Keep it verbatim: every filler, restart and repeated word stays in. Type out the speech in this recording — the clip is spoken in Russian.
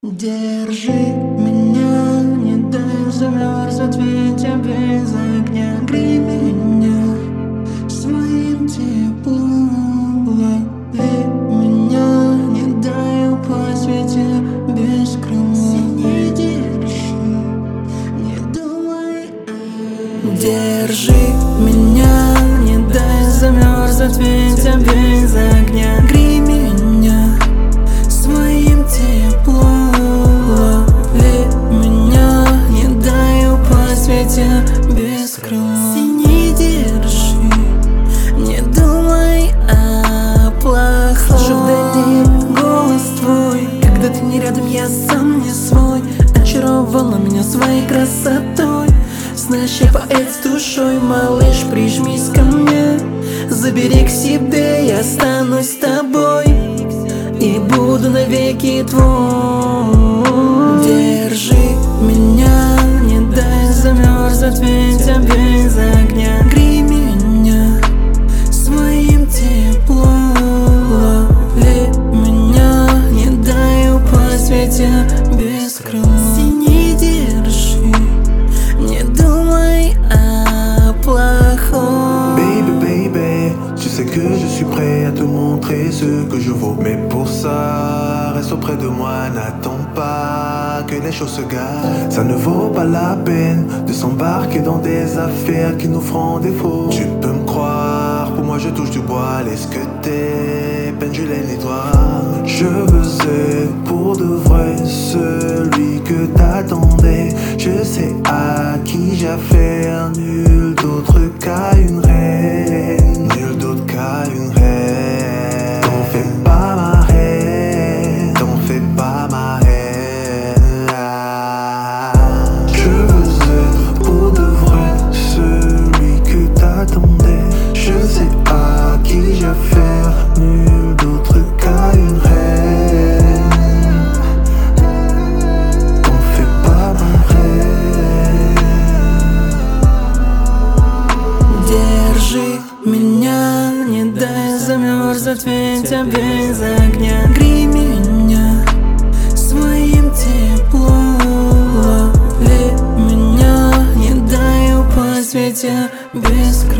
Держи меня, не дай замерзнуть, ведь я без огня. Грей меня своим теплом, лови меня, не дай упасть, ведь я без крыла. Не держи, не думай. Держи меня, не дай замерзнуть, ведь я без огня. Грей меня своим теплом. Я без крыла. Не держи, не думай о плохом. Слышу вдали голос твой, когда ты не рядом, я сам не свой. Очаровала меня своей красотой. Знаешь, я поэт с душой, малыш, прижмись ко мне. Забери к себе, я останусь с тобой и буду навеки твой. Держи меня, не дай замерзнуть, ведь я без огня. Грей меня своим теплом, лови меня, не дай упасть, ведь я без крыла. Не держи, не думай о плохом. Baby, baby, tu sais que je suis prêt à te montrer ce que je vaux. Mais pour ça, reste auprès de moi, n'attends pas que les choses se gâtent. Ça ne vaut pas la peine de s'embarquer dans des affaires qui nous feront défaut. Tu peux me croire, pour moi je touche du bois. Laisse que tes peines je les nettoie. Je veux être pour de vrai celui que t'attendais. Je sais à qui j'affaire, nul d'autre qu'à une reine. Nul d'autre qu'à une reine. T'en fais pas ma reine, t'en fais pas ma reine. Je veux être pour de vrai celui que t'attendais. Je sais à qui j'affaire, nul d'autre qu'à une reine. T'en fais pas ma reine. Держи меня, не дай замерзнуть, ведь я без огня. Грей меня своим теплом, лови меня, не дай упасть, ведь я без